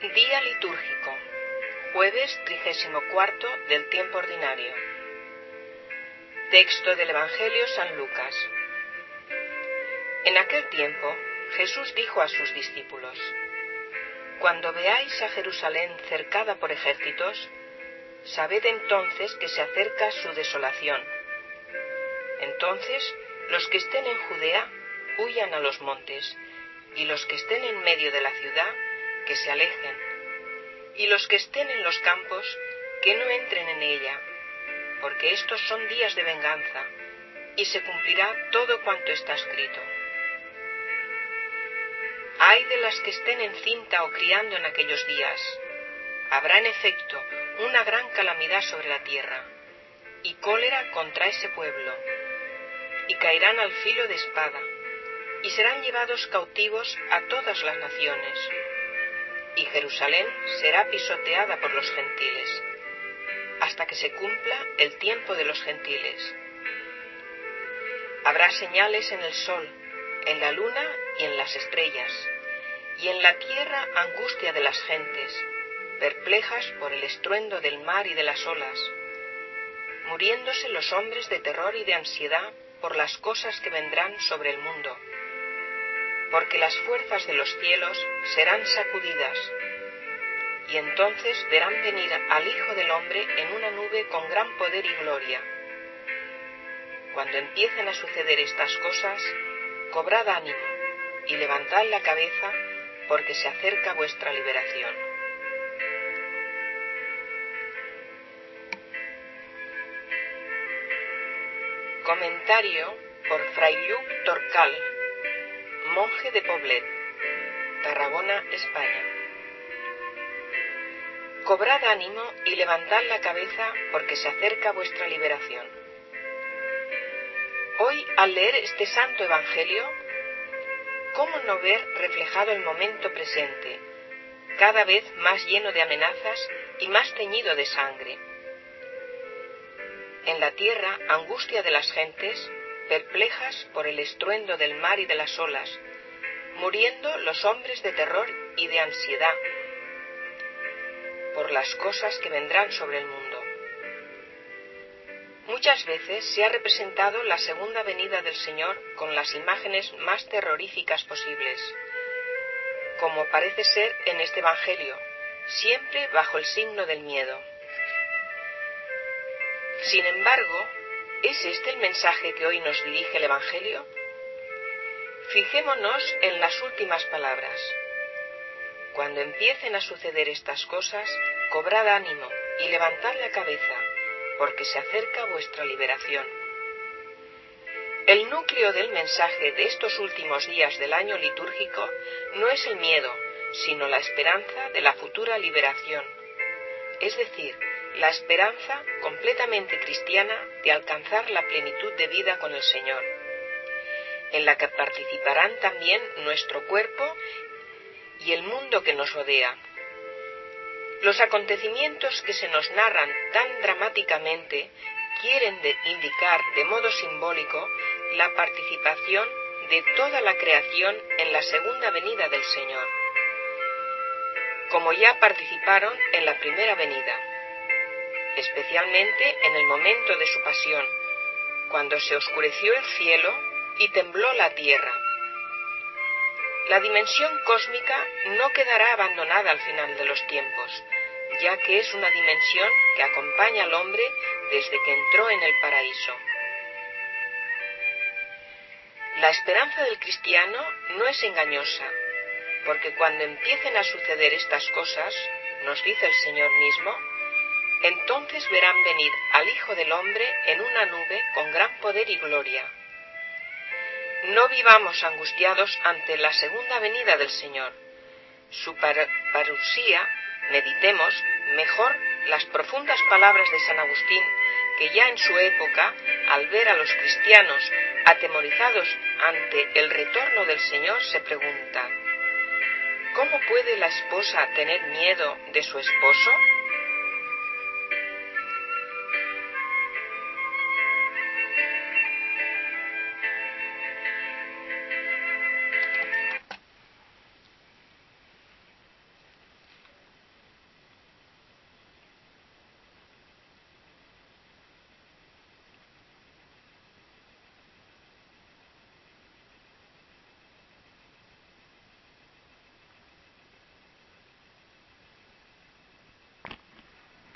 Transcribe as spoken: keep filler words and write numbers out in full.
Día litúrgico, jueves trigésimo cuarto del tiempo ordinario. Texto del Evangelio San Lucas. En aquel tiempo, Jesús dijo a sus discípulos: Cuando veáis a Jerusalén cercada por ejércitos, sabed entonces que se acerca su desolación. Entonces, los que estén en Judea, huyan a los montes, y los que estén en medio de la ciudad, que se alejen, y los que estén en los campos, que no entren en ella, porque estos son días de venganza, y se cumplirá todo cuanto está escrito. Ay de las que estén encinta o criando en aquellos días. Habrá en efecto una gran calamidad sobre la tierra, y cólera contra ese pueblo, y caerán al filo de espada, y serán llevados cautivos a todas las naciones, y Jerusalén será pisoteada por los gentiles, hasta que se cumpla el tiempo de los gentiles. Habrá señales en el sol, en la luna y en las estrellas, y en la tierra angustia de las gentes, perplejas por el estruendo del mar y de las olas, muriéndose los hombres de terror y de ansiedad por las cosas que vendrán sobre el mundo, porque las fuerzas de los cielos serán sacudidas, y entonces verán venir al Hijo del Hombre en una nube con gran poder y gloria. Cuando empiecen a suceder estas cosas, cobrad ánimo y levantad la cabeza, porque se acerca vuestra liberación. Comentario por Fray Lluc Torcal, monje de Poblet, Tarragona, España. Cobrad ánimo y levantad la cabeza, porque se acerca vuestra liberación. Hoy, al leer este santo evangelio, ¿cómo no ver reflejado el momento presente, cada vez más lleno de amenazas y más teñido de sangre? En la tierra, angustia de las gentes, perplejas por el estruendo del mar y de las olas, muriendo los hombres de terror y de ansiedad por las cosas que vendrán sobre el mundo. Muchas veces se ha representado la segunda venida del Señor con las imágenes más terroríficas posibles, como parece ser en este Evangelio, siempre bajo el signo del miedo. Sin embargo, ¿es este el mensaje que hoy nos dirige el Evangelio? Fijémonos en las últimas palabras. Cuando empiecen a suceder estas cosas, cobrad ánimo y levantad la cabeza, porque se acerca vuestra liberación. El núcleo del mensaje de estos últimos días del año litúrgico no es el miedo, sino la esperanza de la futura liberación, es decir, la esperanza completamente cristiana de alcanzar la plenitud de vida con el Señor, en la que participarán también nuestro cuerpo y el mundo que nos rodea. Los acontecimientos que se nos narran tan dramáticamente quieren de indicar de modo simbólico la participación de toda la creación en la segunda venida del Señor, como ya participaron en la primera venida, especialmente en el momento de su pasión, cuando se oscureció el cielo y tembló la tierra. La dimensión cósmica no quedará abandonada al final de los tiempos, ya que es una dimensión que acompaña al hombre desde que entró en el paraíso. La esperanza del cristiano no es engañosa, porque cuando empiecen a suceder estas cosas, nos dice el Señor mismo, entonces verán venir al Hijo del Hombre en una nube con gran poder y gloria. No vivamos angustiados ante la segunda venida del Señor. Su par- parusía, meditemos mejor las profundas palabras de San Agustín, que ya en su época, al ver a los cristianos atemorizados ante el retorno del Señor, se pregunta: ¿cómo puede la esposa tener miedo de su esposo?